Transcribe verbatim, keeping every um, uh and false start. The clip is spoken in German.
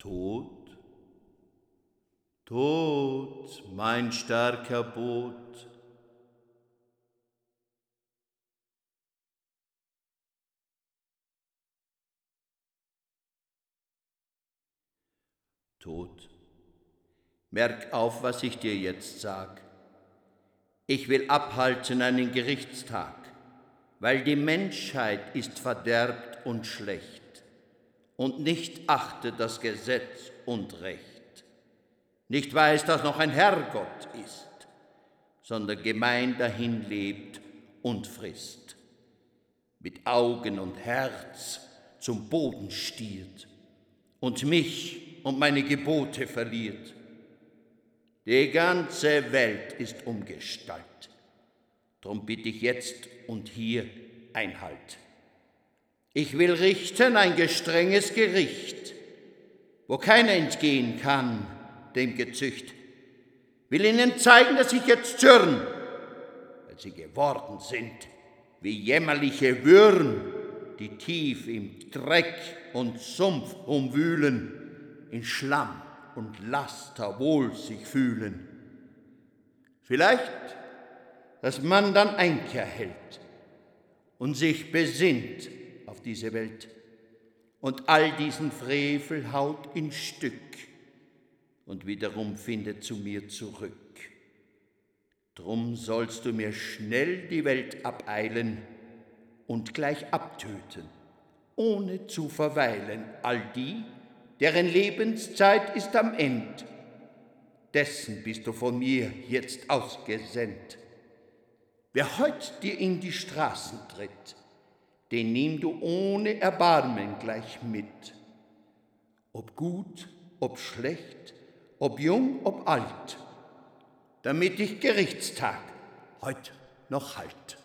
Tod, Tod, mein starker Boot, Tod, merk auf, was ich dir jetzt sag. Ich will abhalten einen Gerichtstag, weil die Menschheit ist verderbt und schlecht und nicht achtet das Gesetz und Recht, nicht weiß, dass noch ein Herrgott ist, sondern gemein dahin lebt und frisst, mit Augen und Herz zum Boden stiert und mich und meine Gebote verliert. Die ganze Welt ist umgestaltet. Drum bitte ich jetzt und hier Einhalt. Ich will richten ein gestrenges Gericht, wo keiner entgehen kann dem Gezücht. Will ihnen zeigen, dass ich jetzt zürn, weil sie geworden sind wie jämmerliche Würm, die tief im Dreck und Sumpf rumwühlen, in Schlamm und Laster wohl sich fühlen. Vielleicht, dass man dann Einkehr hält und sich besinnt auf diese Welt und all diesen Frevel haut in Stück und wiederum findet zu mir zurück. Drum sollst du mir schnell die Welt abeilen und gleich abtöten, ohne zu verweilen, all die, deren Lebenszeit ist am End. Dessen bist du von mir jetzt ausgesendt. Wer heut dir in die Straßen tritt, den nimm du ohne Erbarmen gleich mit. Ob gut, ob schlecht, ob jung, ob alt, damit ich Gerichtstag heut noch halt.